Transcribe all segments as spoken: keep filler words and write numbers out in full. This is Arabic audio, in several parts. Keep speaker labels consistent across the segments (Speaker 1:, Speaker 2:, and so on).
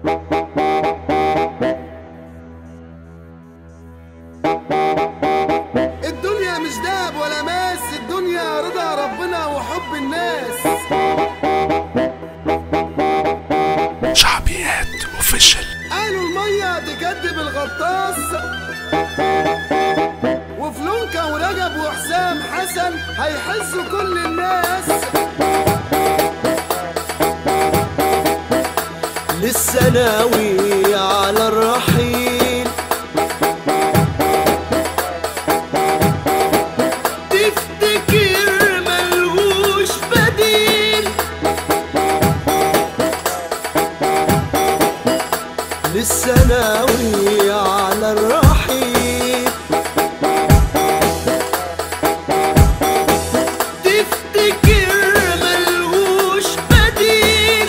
Speaker 1: الدنيا مش دهب ولا ماس، الدنيا رضا ربنا وحب الناس.
Speaker 2: شعبيات اوفيشال.
Speaker 1: قالوا المية تكدب الغطاس، وفلونكا ورجب وحسام حسن هيحسوا كل الناس.
Speaker 3: لسه ناوي على الرحيل، تفتكر ملهوش بديل. لسه ناوي على الرحيل، تفتكر ملهوش بديل.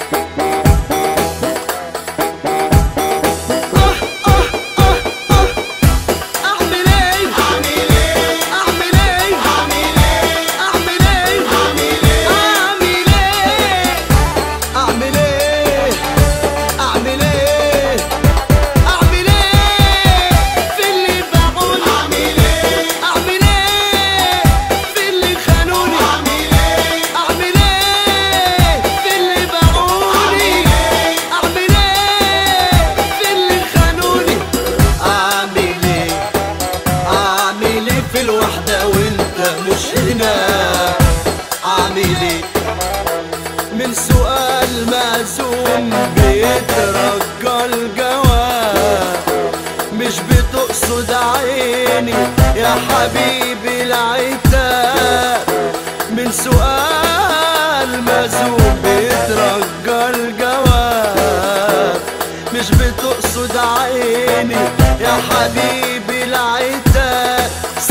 Speaker 3: الوحدة وانت مش هنا، اعمل ايه؟ من سؤال مأزوم بيترجى الجواب، مش بتقصد عيني يا حبيبي العتاب. من سؤال مأزوم بيترجى الجواب، مش بتقصد عيني يا حبيبي العتاب.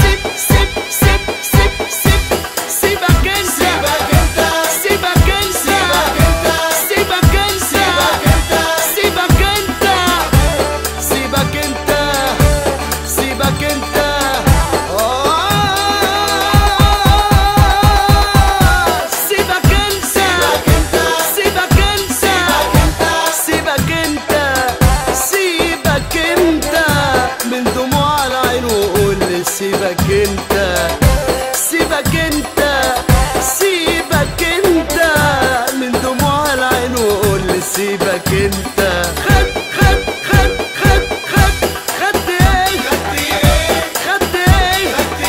Speaker 3: سيبك انت سيبك انت سيبك انت من دموع العين وقول لي سيبك انت. خد خد خد خد خد خد ايه خد ايه خد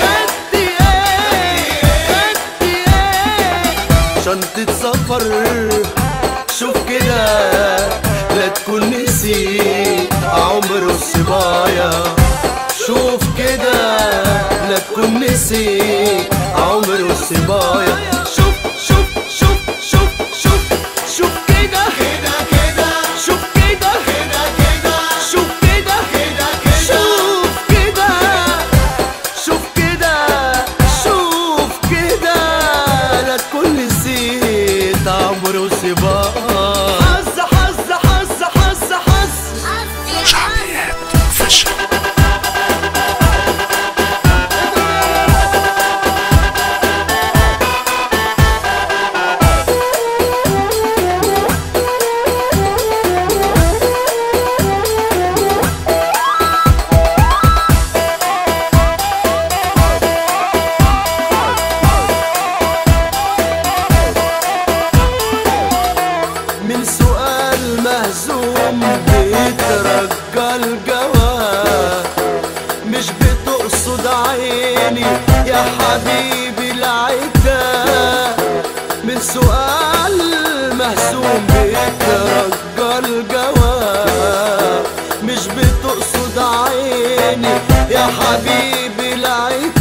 Speaker 3: ايه خد ايه شنطة سفر. شوف كده لا تكون نسيت عمر الصبايا. شوف كده لا تكون نسيت عمر الصبايا. شوف شوف شوف شوف شوف شوف كده كده كده شوف كده كده كده شوف كده كده كده شوف كده شوف كده شوف كده لا تكون نسيت عمر الصبايا. حظ حظ حظ حظ حظ
Speaker 2: شعبيات اوفيشال.
Speaker 3: من سؤال مهزوم بيترجى الجواب، مش بتقصد عيني يا حبيبي العتاب. من سؤال مهزوم بيترجى الجواب، مش بتقصد عيني يا حبيبي العتاب.